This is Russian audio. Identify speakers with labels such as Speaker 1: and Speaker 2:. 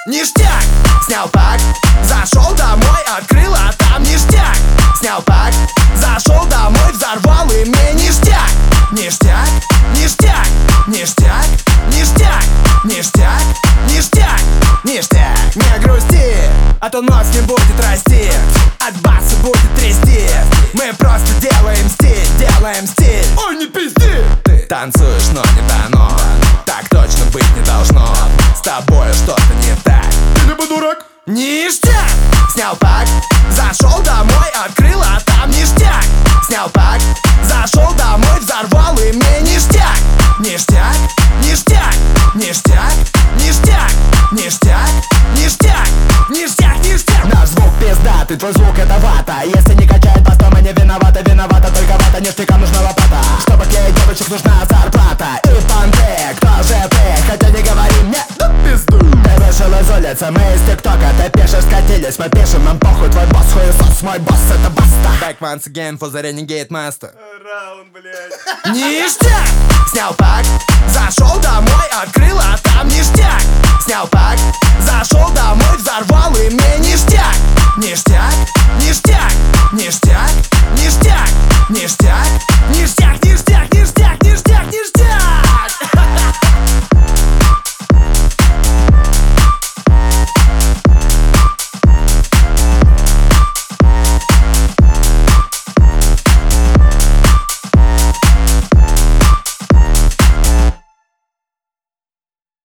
Speaker 1: Ништяк, снял пак, зашел домой, открыл, а там ништяк. Снял пак, зашел домой, взорвал и мне ништяк. Ништяк, ништяк, ништяк, ништяк, ништяк, ништяк, ништяк. Не грусти, а то нос не будет расти, от баса будет трясти. Мы просто делаем стиль, делаем стиль. Ой, не пизди! Ты танцуешь, но не дано, так точно быть не должно. С тобой что-то не так, ты либо дурак. Ништяк! Снял пак, зашел домой, открыл, а там ништяк. Снял пак, зашел домой, взорвал и мне ништяк. Ништяк, ништяк, ништяк, ништяк, ништяк, ништяк, ништяк, ништяк. Наш звук пиздатый, твой звук это вата. Если не качает бас, то мы не виноваты, виновата только вата. Ништякам нужна лопата, чтобы клеить девочек нужна зарплата. И понты, кто же ты? Хотя не говори мне, да пизду. Ты вышел из улицы, мы из тиктока, ты пишешь, скатились, мы пишем, нам похуй, твой босс хуесос, мой босс это баста. Back once again for the renegade master.
Speaker 2: Раунд, блядь.
Speaker 1: Ништяк! Снял пак, зашел домой, открыл, а там ништяк.